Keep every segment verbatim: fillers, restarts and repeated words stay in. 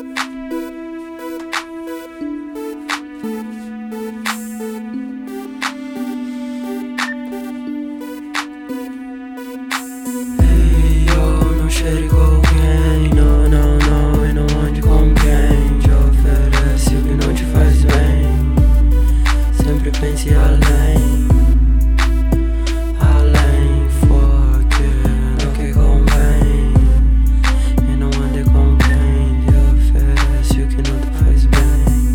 Cheire com alguém, não, não, não, e não ande com quem te oferece o que não te faz bem. Sempre pense além, além, foque no que convém. E não ande com quem te oferece o que não te faz bem.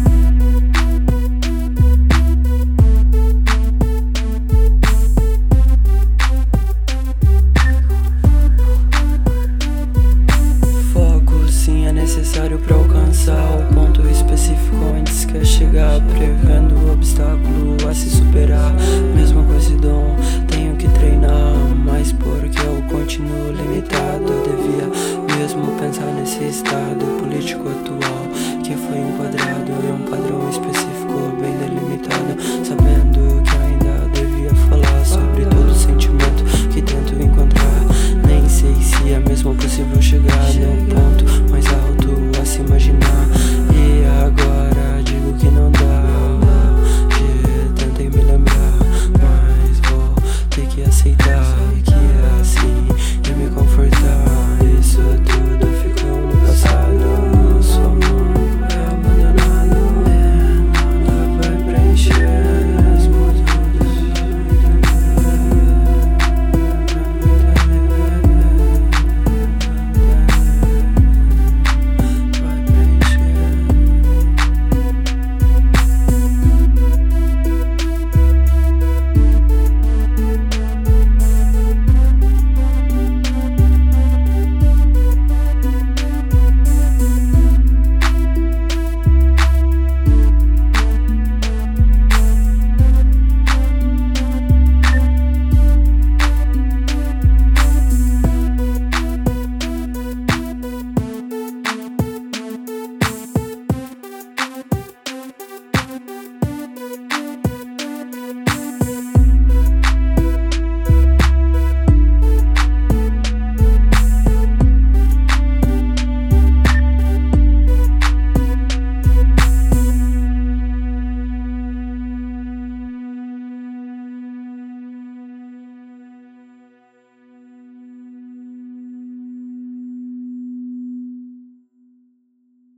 Necessário pra alcançar o ponto específico onde se quer chegar, prevendo o obstáculo a se superar. Mesmo com esse dom, tenho que treinar, mas porque eu continuo limitado. Eu devia mesmo pensar nesse estado político atual, que foi enquadrado em um padrão específico bem delimitado, sabendo que ainda devia falar sobre todo o sentimento que tento encontrar. Nem sei se é mesmo possível chegar, né?